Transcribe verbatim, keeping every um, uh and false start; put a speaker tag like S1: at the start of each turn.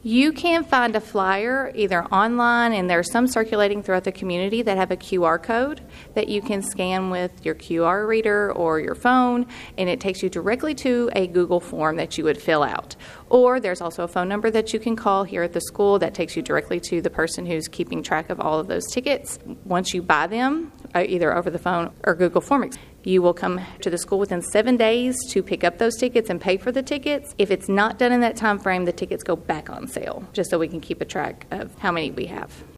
S1: You can find a flyer either online, and there's some circulating throughout the community that have a Q R code that you can scan with your Q R reader or your phone, and it takes you directly to a Google form that you would fill out. Or there's also a phone number that you can call here at the school that takes you directly to the person who's keeping track of all of those tickets. Once you buy them, either over the phone or Google Form, you will come to the school within seven days to pick up those tickets and pay for the tickets. If it's not done in that time frame, the tickets go back on sale, just so we can keep a track of how many we have.